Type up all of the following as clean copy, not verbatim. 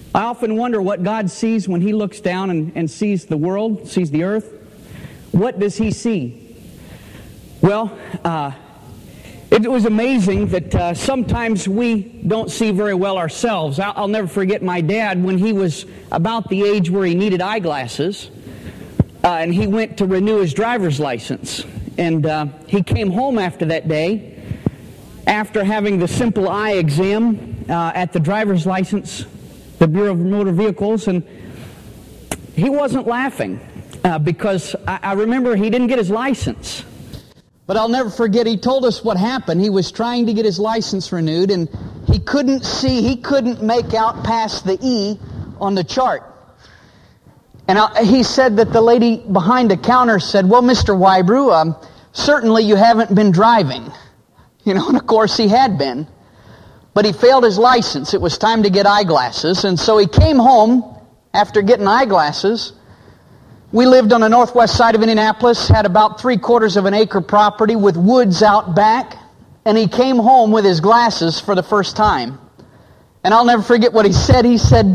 I often wonder what God sees when He looks down and sees the world, sees the earth. What does He see? Well, it was amazing that sometimes we don't see very well ourselves. I'll never forget my dad when he was about the age where he needed eyeglasses, and he went to renew his driver's license. And he came home after that day, after having the simple eye exam at the driver's license, the Bureau of Motor Vehicles, and he wasn't laughing because I remember he didn't get his license. But I'll never forget, he told us what happened. He was trying to get his license renewed, and he couldn't make out past the E on the chart. And he said that the lady behind the counter said, "Well, Mr. Wybrew, certainly you haven't been driving." And of course he had been. But he failed his license. It was time to get eyeglasses. And so he came home after getting eyeglasses. We lived on the northwest side of Indianapolis, had about 3/4 of an acre property with woods out back. And he came home with his glasses for the first time. And I'll never forget what he said. He said,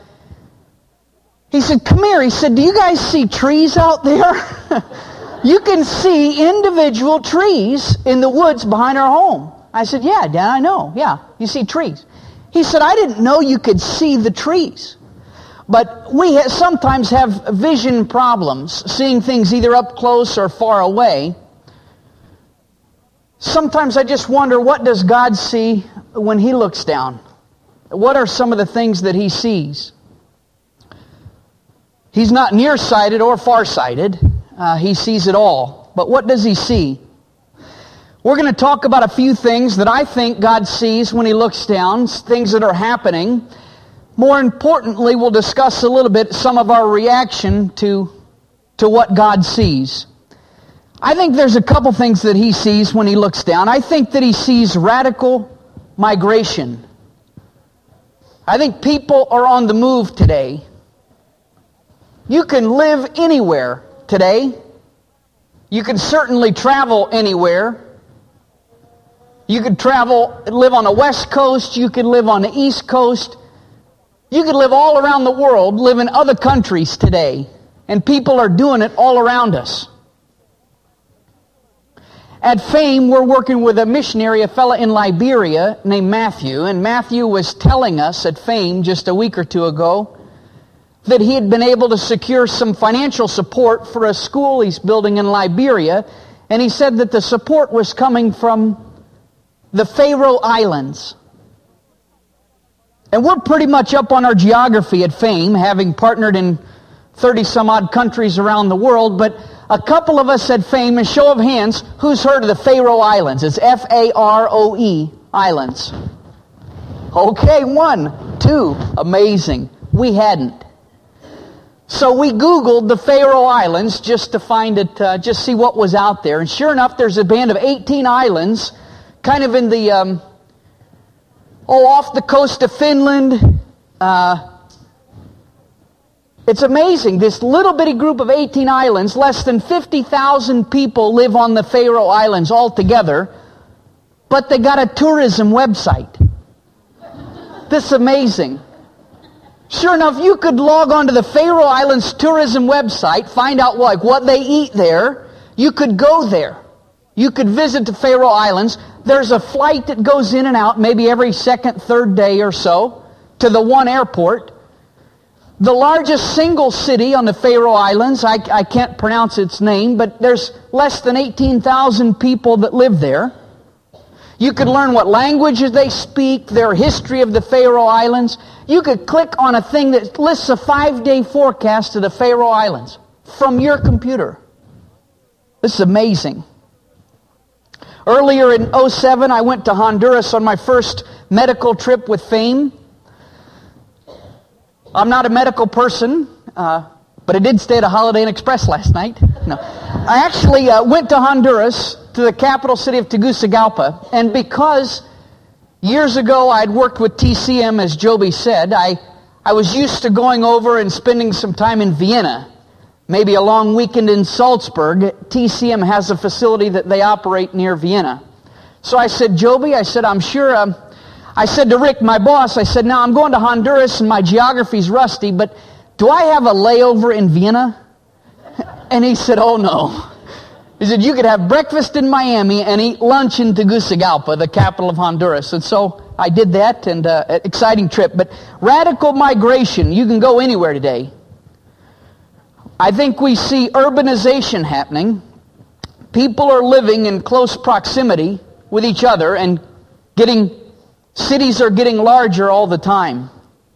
"Come here." He said, "Do you guys see trees out there?" You can see individual trees in the woods behind our home. I said, "Yeah, Dad, I know. Yeah, you see trees." He said, "I didn't know you could see the trees." But we sometimes have vision problems, seeing things either up close or far away. Sometimes I just wonder, what does God see when He looks down? What are some of the things that He sees? He's not nearsighted or farsighted. He sees it all. But what does He see? We're going to talk about a few things that I think God sees when He looks down, things that are happening. More importantly, we'll discuss a little bit some of our reaction to what God sees. I think there's a couple things that He sees when He looks down. I think that He sees radical migration. I think people are on the move today. You can live anywhere today. You can certainly travel anywhere. You could live on the West Coast. You could live on the East Coast. You could live all around the world, live in other countries today. And people are doing it all around us. At Fame, we're working with a missionary, a fella in Liberia named Matthew. And Matthew was telling us at Fame just a week or two ago that he had been able to secure some financial support for a school he's building in Liberia. And he said that the support was coming from the Faroe Islands. And we're pretty much up on our geography at Fame, having partnered in 30-some-odd countries around the world. But a couple of us at Fame, a show of hands, who's heard of the Faroe Islands? It's Faroe Islands. Okay, 1, 2, amazing. We hadn't. So we Googled the Faroe Islands just to find it, just see what was out there. And sure enough, there's a band of 18 islands, kind of in the, off the coast of Finland. It's amazing. This little bitty group of 18 islands, less than 50,000 people live on the Faroe Islands altogether, but they got a tourism website. This is amazing. Sure enough, you could log on to the Faroe Islands tourism website, find out what they eat there. You could go there. You could visit the Faroe Islands. There's a flight that goes in and out maybe every second, third day or so to the one airport. The largest single city on the Faroe Islands, I can't pronounce its name, but there's less than 18,000 people that live there. You could learn what languages they speak, their history of the Faroe Islands. You could click on a thing that lists a 5-day forecast of the Faroe Islands from your computer. This is amazing. Earlier in 2007, I went to Honduras on my first medical trip with Fame. I'm not a medical person, but I did stay at a Holiday Inn Express last night. No. I actually went to Honduras, to the capital city of Tegucigalpa, and because years ago I'd worked with TCM, as Joby said, I was used to going over and spending some time in Vienna, maybe a long weekend in Salzburg. TCM has a facility that they operate near Vienna. So I said, Joby, I'm sure I said to Rick, my boss, I said, now I'm going to Honduras and my geography's rusty, but do I have a layover in Vienna? And he said, oh no. He said, you could have breakfast in Miami and eat lunch in Tegucigalpa, the capital of Honduras. And so I did that, and an exciting trip. But radical migration, you can go anywhere today. I think we see urbanization happening. People are living in close proximity with each other, and cities are getting larger all the time.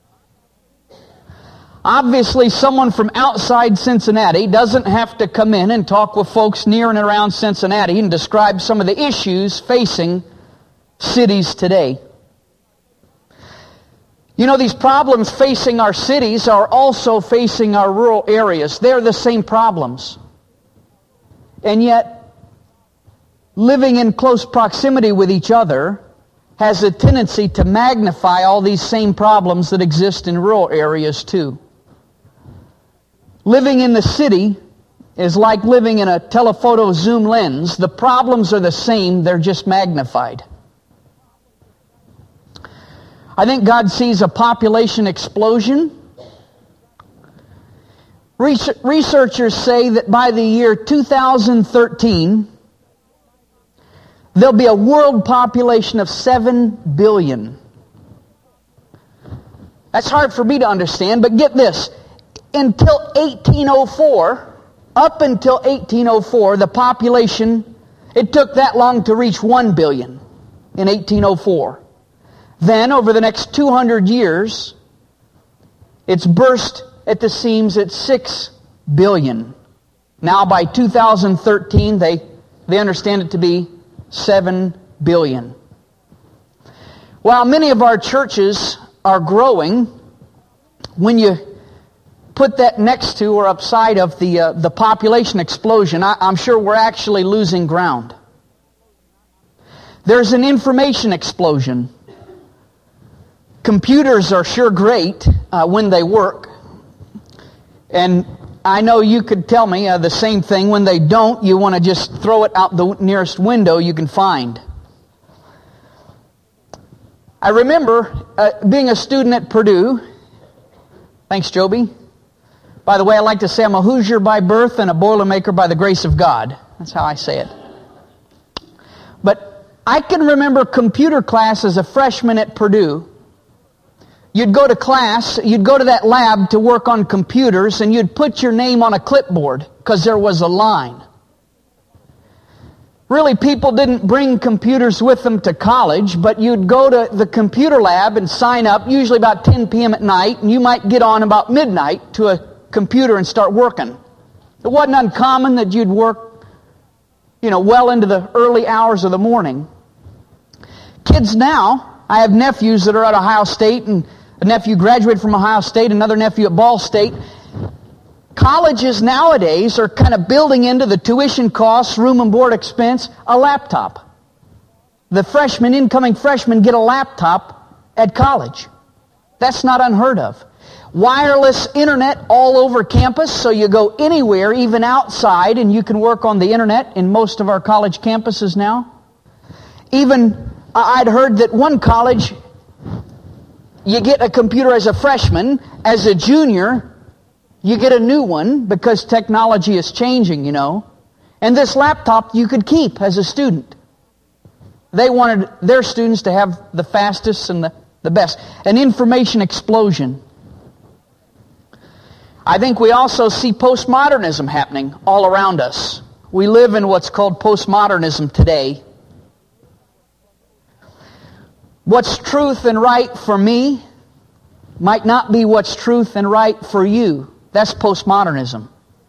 Obviously, someone from outside Cincinnati doesn't have to come in and talk with folks near and around Cincinnati and describe some of the issues facing cities today. You know, these problems facing our cities are also facing our rural areas. They're the same problems. And yet, living in close proximity with each other has a tendency to magnify all these same problems that exist in rural areas too. Living in the city is like living in a telephoto zoom lens. The problems are the same, they're just magnified. I think God sees a population explosion. Researchers say that by the year 2013, there'll be a world population of 7 billion. That's hard for me to understand, but get this. Until 1804, up until 1804, the population, it took that long to reach 1 billion in 1804. Then, over the next 200 years, it's burst at the seams at 6 billion. Now, by 2013, they understand it to be 7 billion. While many of our churches are growing, when you put that next to or upside of the population explosion, I'm sure we're actually losing ground. There's an information explosion. Computers are sure great when they work. And I know you could tell me the same thing. When they don't, you want to just throw it out the nearest window you can find. I remember being a student at Purdue. Thanks, Joby. By the way, I like to say I'm a Hoosier by birth and a Boilermaker by the grace of God. That's how I say it. But I can remember computer class as a freshman at Purdue. You'd go to class, you'd go to that lab to work on computers, and you'd put your name on a clipboard because there was a line. Really, people didn't bring computers with them to college, but you'd go to the computer lab and sign up, usually about 10 p.m. at night, and you might get on about midnight to a computer and start working. It wasn't uncommon that you'd work, well into the early hours of the morning. Kids now, I have nephews that are at Ohio State, and a nephew graduated from Ohio State, another nephew at Ball State. Colleges nowadays are kind of building into the tuition costs, room and board expense, a laptop. The incoming freshmen get a laptop at college. That's not unheard of. Wireless internet all over campus, so you go anywhere, even outside, and you can work on the internet in most of our college campuses now. Even, I'd heard that one college, you get a computer as a freshman. As a junior, you get a new one because technology is changing, And this laptop you could keep as a student. They wanted their students to have the fastest and the best. An information explosion. I think we also see postmodernism happening all around us. We live in what's called postmodernism today. What's truth and right for me might not be what's truth and right for you. That's postmodernism.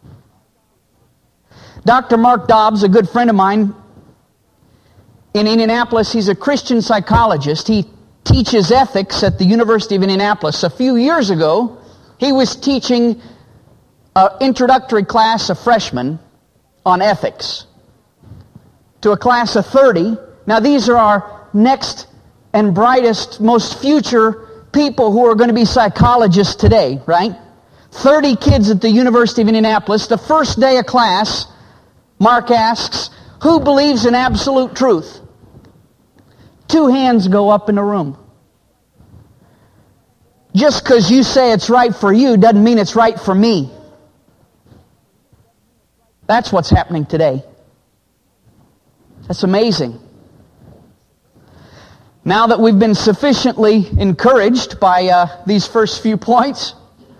Dr. Mark Dobbs, a good friend of mine in Indianapolis, he's a Christian psychologist. He teaches ethics at the University of Indianapolis. A few years ago, he was teaching an introductory class of freshmen on ethics to a class of 30. Now, these are our next and brightest, most future people who are going to be psychologists today, right? 30 kids at the University of Indianapolis. The first day of class, Mark asks, who believes in absolute truth? 2 hands go up in the room. just because you say it's right for you doesn't mean it's right for me. That's what's happening today. That's amazing. Now that we've been sufficiently encouraged by these first few points,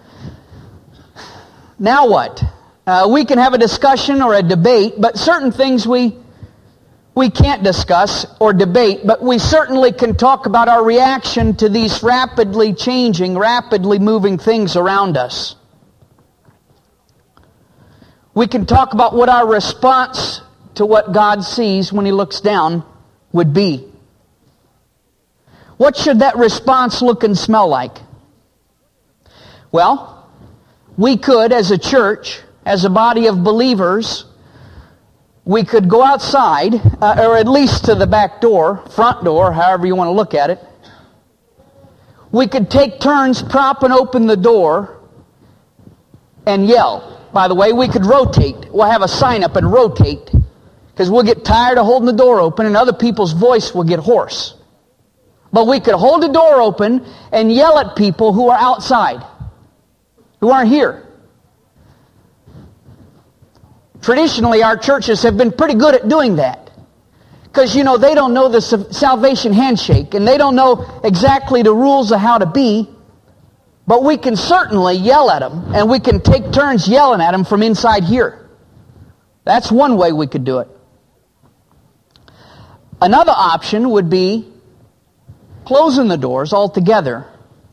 now what? We can have a discussion or a debate, but certain things we can't discuss or debate, but we certainly can talk about our reaction to these rapidly changing, rapidly moving things around us. We can talk about what our response to what God sees when He looks down would be. What should that response look and smell like? Well, we could, as a church, as a body of believers, we could go outside, or at least to the back door, front door, however you want to look at it. We could take turns propping open the door and yell. By the way, we could rotate. We'll have a sign up and rotate, because we'll get tired of holding the door open and other people's voice will get hoarse. But we could hold the door open and yell at people who are outside, who aren't here. Traditionally, our churches have been pretty good at doing that. Because, they don't know the salvation handshake, and they don't know exactly the rules of how to be. But we can certainly yell at them, and we can take turns yelling at them from inside here. That's one way we could do it. Another option would be closing the doors altogether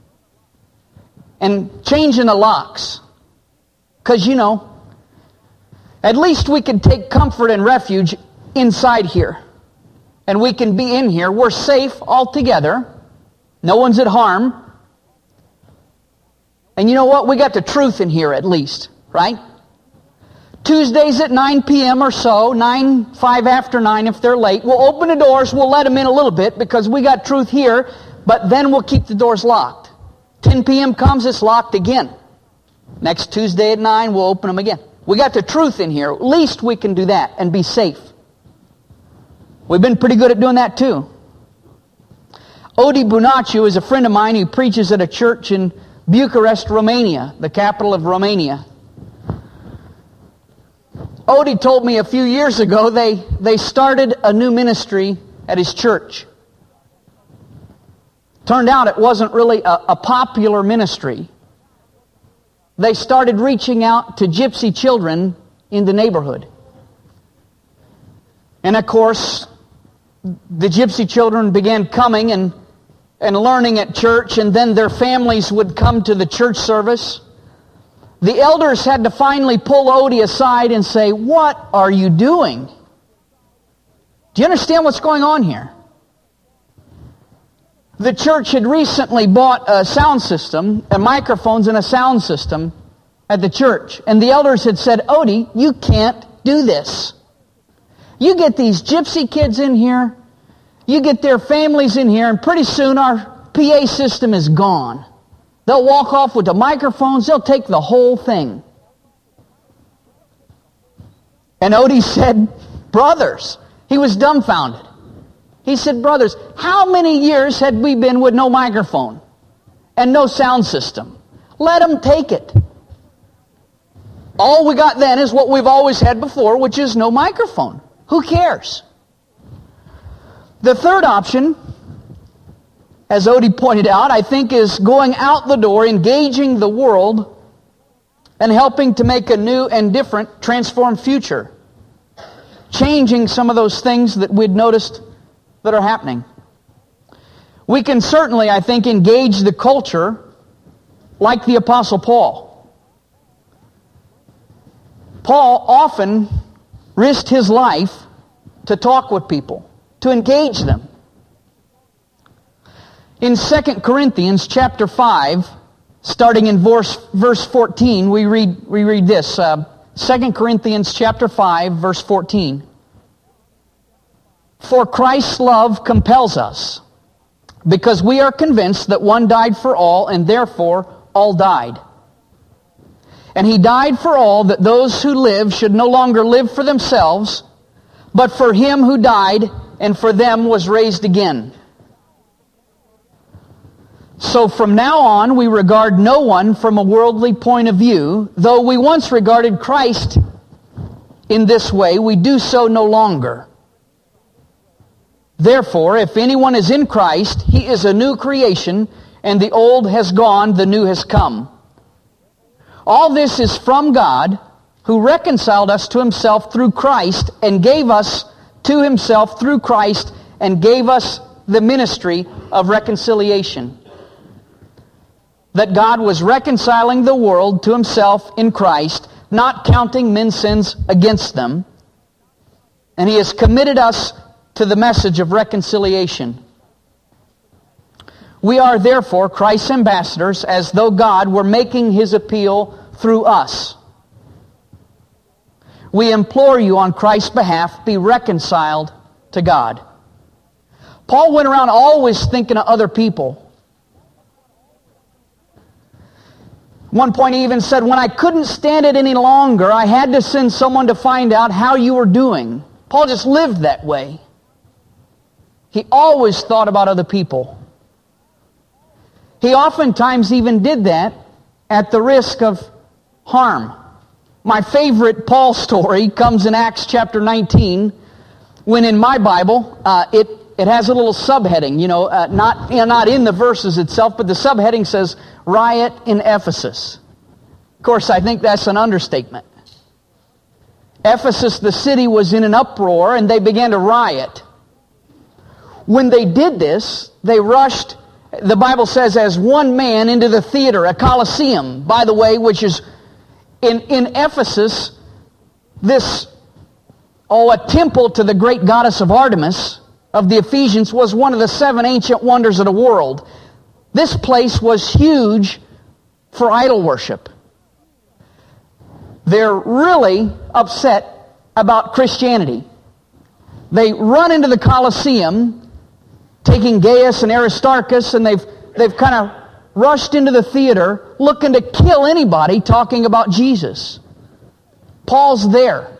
and changing the locks. Because, at least we can take comfort and refuge inside here. And we can be in here. We're safe altogether. No one's at harm. And you know what? We got the truth in here at least, right? Tuesdays at 9 p.m. or so, 5 after 9 if they're late, we'll open the doors, we'll let them in a little bit because we got truth here, but then we'll keep the doors locked. 10 p.m. comes, it's locked again. Next Tuesday at 9, we'll open them again. We got the truth in here. At least we can do that and be safe. We've been pretty good at doing that too. Odi Bunaciu is a friend of mine who preaches at a church in Bucharest, Romania, the capital of Romania. Odie told me a few years ago they started a new ministry at his church. Turned out it wasn't really a popular ministry. They started reaching out to gypsy children in the neighborhood. And of course, the gypsy children began coming and learning at church, and then their families would come to the church service. The elders had to finally pull Odie aside and say, "What are you doing? Do you understand what's going on here?" The church had recently bought a sound system, microphones and a sound system at the church. And the elders had said, "Odie, you can't do this. You get these gypsy kids in here, you get their families in here, and pretty soon our PA system is gone. They'll walk off with the microphones, they'll take the whole thing." And Odie said, "Brothers," he was dumbfounded. He said, "Brothers, how many years had we been with no microphone and no sound system? Let them take it. All we got then is what we've always had before, which is no microphone. Who cares?" The third option, as Odie pointed out, I think is going out the door, engaging the world, and helping to make a new and different, transformed future. Changing some of those things that we'd noticed that are happening. We can certainly, I think, engage the culture like the Apostle Paul. Paul often risked his life to talk with people, to engage them. In 2 Corinthians chapter 5, starting in verse 14, we read this. 2 Corinthians chapter 5, verse 14. "For Christ's love compels us, because we are convinced that one died for all, and therefore all died. And He died for all, that those who live should no longer live for themselves, but for Him who died and for them was raised again." So from now on, we regard no one from a worldly point of view. Though we once regarded Christ in this way, we do so no longer. Therefore, if anyone is in Christ, he is a new creation, and the old has gone, the new has come. All this is from God, who reconciled us to Himself through Christ, and gave us to Himself through Christ, and gave us the ministry of reconciliation. That God was reconciling the world to Himself in Christ, not counting men's sins against them, and He has committed us to the message of reconciliation. We are therefore Christ's ambassadors, as though God were making His appeal through us. We implore you on Christ's behalf, be reconciled to God. Paul went around always thinking of other people. One point he even said, when I couldn't stand it any longer, I had to send someone to find out how you were doing. Paul just lived that way. He always thought about other people. He oftentimes even did that at the risk of harm. My favorite Paul story comes in Acts chapter 19, when in my Bible, it has a little subheading, not in the verses itself, but the subheading says, riot in Ephesus. Of course, I think that's an understatement. Ephesus, the city, was in an uproar, and they began to riot. When they did this, they rushed, the Bible says, as one man into the theater, a Colosseum, by the way, which is in Ephesus, a temple to the great goddess of Artemis of the Ephesians was one of the 7 ancient wonders of the world. This place was huge for idol worship. They're really upset about Christianity. They run into the Colosseum, taking Gaius and Aristarchus, and they've kind of rushed into the theater looking to kill anybody talking about Jesus. Paul's there.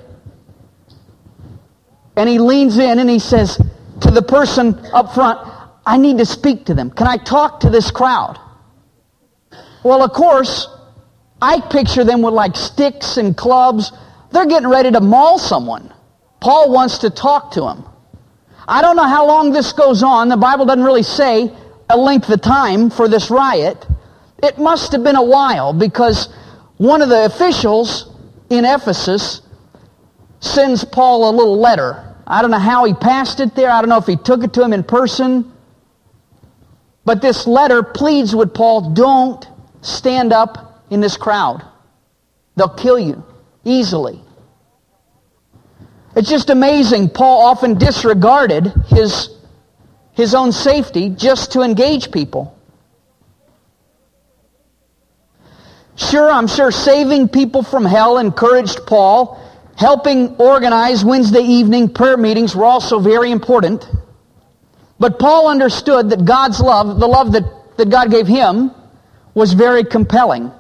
And he leans in and he says to the person up front, I need to speak to them. Can I talk to this crowd? Well, of course, I picture them with like sticks and clubs. They're getting ready to maul someone. Paul wants to talk to them. I don't know how long this goes on. The Bible doesn't really say a length of time for this riot. It must have been a while, because one of the officials in Ephesus sends Paul a little letter. I don't know how he passed it there. I don't know if he took it to him in person. But this letter pleads with Paul, don't stand up in this crowd. They'll kill you easily. It's just amazing. Paul often disregarded his own safety just to engage people. Sure, I'm sure saving people from hell encouraged Paul. Helping organize Wednesday evening prayer meetings were also very important. But Paul understood that God's love, the love that God gave him, was very compelling.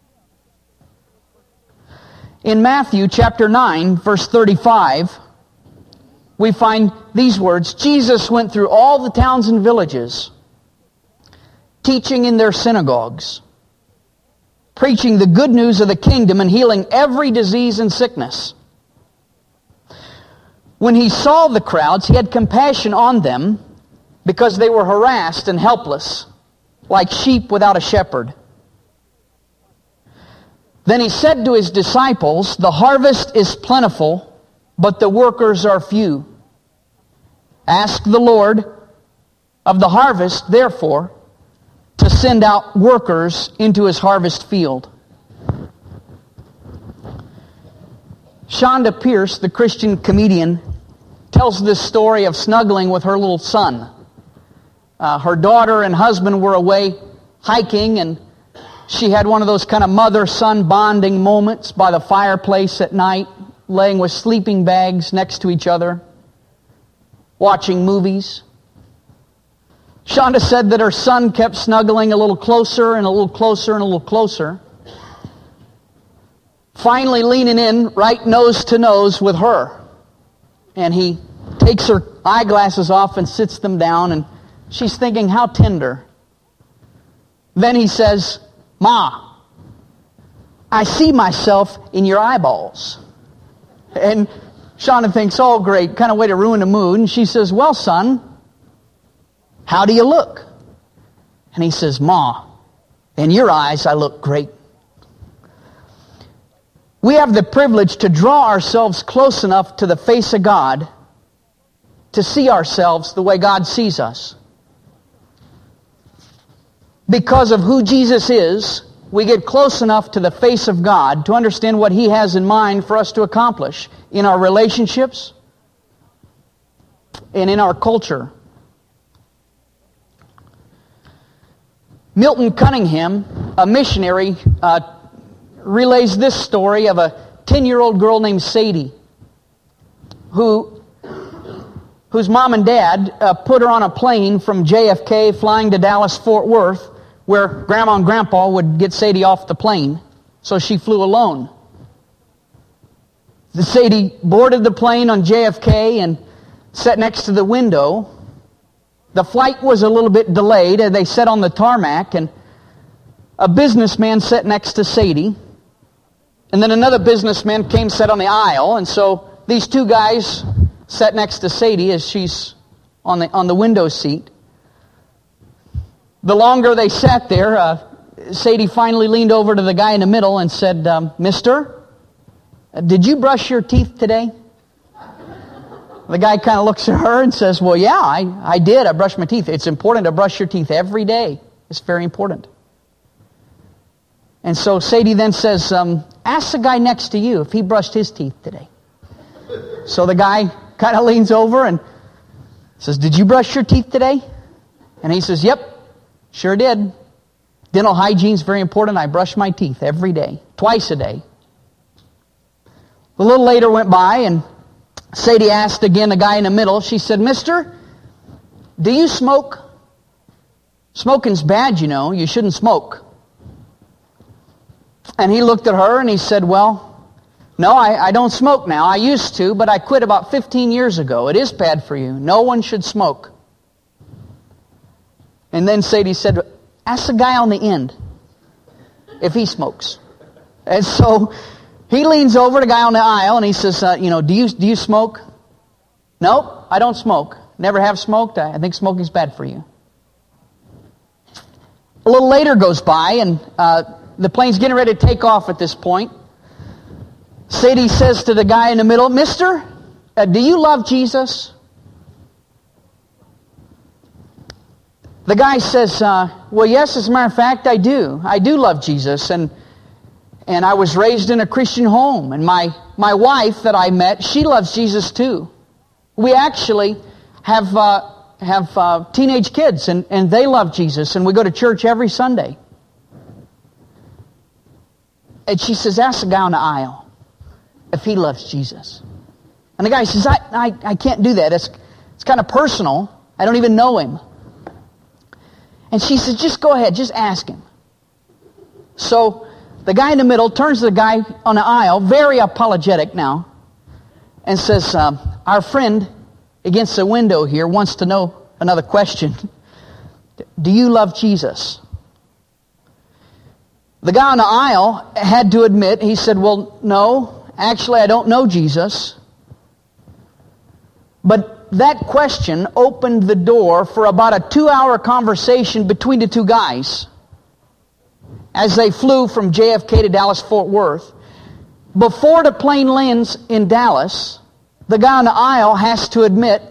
In Matthew chapter 9, verse 35, we find these words, Jesus went through all the towns and villages, teaching in their synagogues, preaching the good news of the kingdom and healing every disease and sickness. When he saw the crowds, he had compassion on them because they were harassed and helpless, like sheep without a shepherd. Then he said to his disciples, the harvest is plentiful, but the workers are few. Ask the Lord of the harvest, therefore, to send out workers into his harvest field. Shonda Pierce, the Christian comedian, tells this story of snuggling with her little son. Her daughter and husband were away hiking, and she had one of those kind of mother-son bonding moments by the fireplace at night, laying with sleeping bags next to each other, watching movies. Shonda said that her son kept snuggling a little closer and a little closer and a little closer, finally leaning in right nose to nose with her. And he takes her eyeglasses off and sits them down, and she's thinking, how tender. Then he says, "Ma, I see myself in your eyeballs." And Shauna thinks, "Oh, great, kind of way to ruin the mood." And she says, "Well, son, how do you look?" And he says, "Ma, in your eyes, I look great." We have the privilege to draw ourselves close enough to the face of God to see ourselves the way God sees us. Because of who Jesus is, we get close enough to the face of God to understand what He has in mind for us to accomplish in our relationships and in our culture. Milton Cunningham, a missionary, relays this story of a 10-year-old girl named Sadie whose mom and dad put her on a plane from JFK flying to Dallas-Fort Worth, where Grandma and Grandpa would get Sadie off the plane. So she flew alone. Sadie boarded the plane on JFK and sat next to the window. The flight was a little bit delayed. They sat on the tarmac, and a businessman sat next to Sadie. And then another businessman came, sat on the aisle. And so these two guys sat next to Sadie as she's on the window seat. The longer they sat there, Sadie finally leaned over to the guy in the middle and said, "Mister, did you brush your teeth today?" The guy kind of looks at her and says, "Well, yeah, I did. I brushed my teeth." "It's important to brush your teeth every day. It's very important." And so Sadie then says, "Ask the guy next to you if he brushed his teeth today." So the guy kind of leans over and says, "Did you brush your teeth today?" And he says, "Yep, sure did. Dental hygiene is very important. I brush my teeth every day, twice a day." A little later went by, and Sadie asked again the guy in the middle. She said, "Mister, do you smoke? Smoking's bad, you know. You shouldn't smoke." And he looked at her and he said, "Well, no, I don't smoke now. I used to, but I quit about 15 years ago. It is bad for you. No one should smoke." And then Sadie said, "Ask the guy on the end if he smokes." And so he leans over to the guy on the aisle and he says, do you smoke?" "Nope, I don't smoke. Never have smoked. I think smoking's bad for you." A little later goes by, and the plane's getting ready to take off at this point. Sadie says to the guy in the middle, "Mister, do you love Jesus?" The guy says, "Well, yes, as a matter of fact, I do. I do love Jesus, and I was raised in a Christian home, and my wife that I met, she loves Jesus too. We actually have teenage kids, and they love Jesus, and we go to church every Sunday." And she says, "Ask the guy on the aisle if he loves Jesus." And the guy says, I can't do that. It's kind of personal. I don't even know him." And she says, "Just go ahead. Just ask him." So the guy in the middle turns to the guy on the aisle, very apologetic now, and says, "Our friend against the window here wants to know another question. Do you love Jesus?" The guy on the aisle had to admit, he said, "Well, no, actually I don't know Jesus." But that question opened the door for about a 2-hour conversation between the two guys as they flew from JFK to Dallas-Fort Worth. Before the plane lands in Dallas, the guy on the aisle has to admit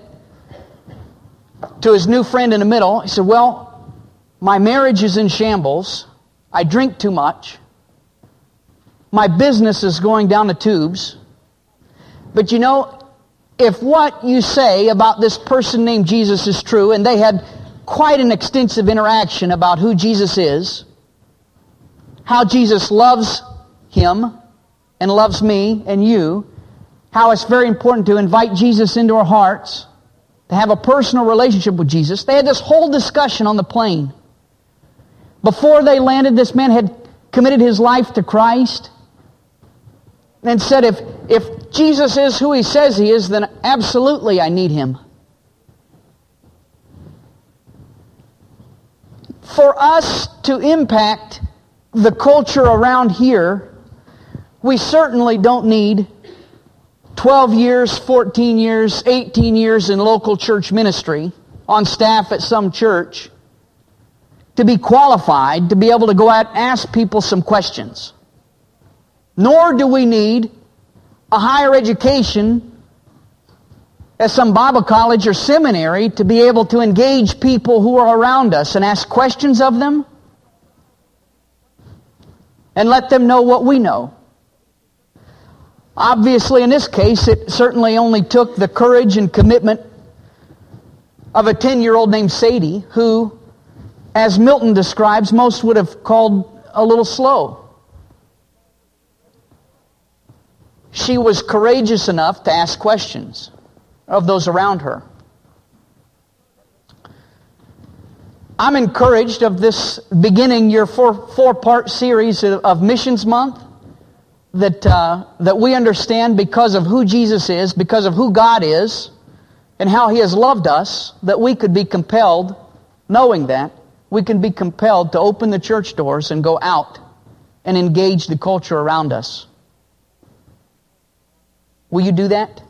to his new friend in the middle, he said, "Well, my marriage is in shambles. I drink too much. My business is going down the tubes. But if what you say about this person named Jesus is true," and they had quite an extensive interaction about who Jesus is, how Jesus loves him and loves me and you, how it's very important to invite Jesus into our hearts, to have a personal relationship with Jesus. They had this whole discussion on the plane. Before they landed, this man had committed his life to Christ and said, if Jesus is who he says he is, then absolutely I need him. for us to impact the culture around here, we certainly don't need 12 years, 14 years, 18 years in local church ministry on staff at some church to be qualified to be able to go out and ask people some questions. Nor do we need a higher education at some Bible college or seminary to be able to engage people who are around us and ask questions of them and let them know what we know. Obviously, in this case, it certainly only took the courage and commitment of a 10-year-old named Sadie, who, as Milton describes, most would have called a little slow. She was courageous enough to ask questions of those around her. I'm encouraged of this beginning your four-part series of Missions Month that we understand because of who Jesus is, because of who God is, and how He has loved us, that we could be compelled, knowing that, we can be compelled to open the church doors and go out and engage the culture around us. Will you do that?